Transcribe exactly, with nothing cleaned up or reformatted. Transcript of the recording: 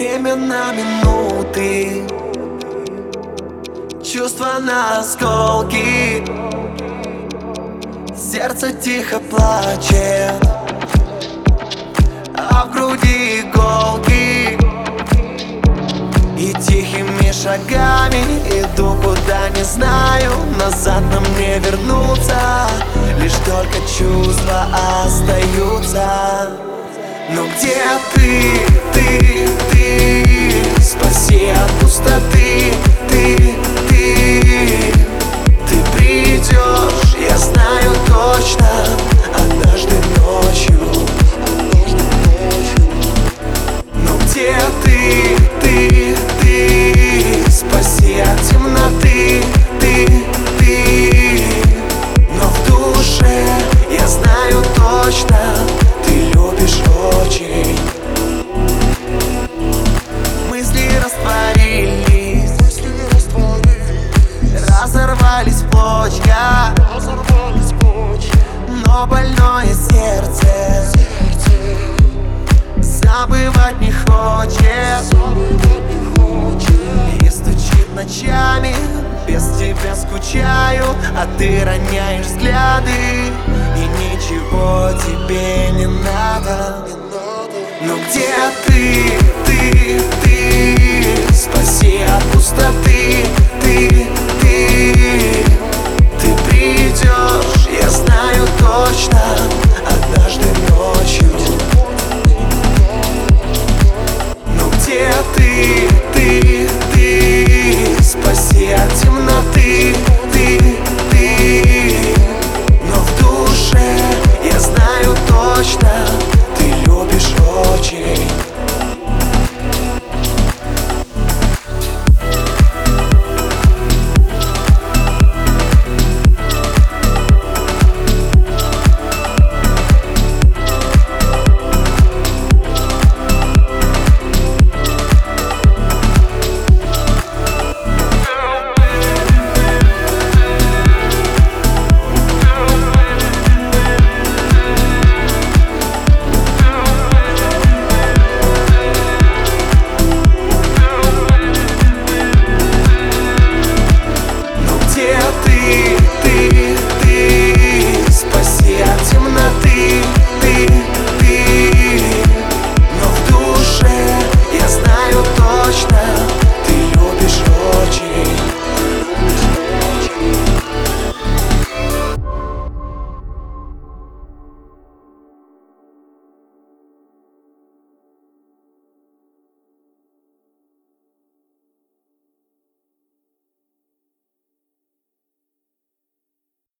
Время на минуты, чувства на осколки, сердце тихо плачет, а в груди иголки. И тихими шагами иду, куда не знаю. Назад нам не вернуться, лишь только чувства остаются. Но где ты, ты, ты? Спаси от пустоты. Ты, ты, ты придешь, я знаю точно, однажды ночью. Но где ты, ты, ты? Спаси от темноты. Ты, ты, но в душе я знаю точно, ты любишь очень. Мысли растворились, разорвались в клочья, но больное сердце забывать не хочет. И стучит ночами, без тебя скучаю, а ты роняешь взгляды, и ничего тебе не надо. Но где ты,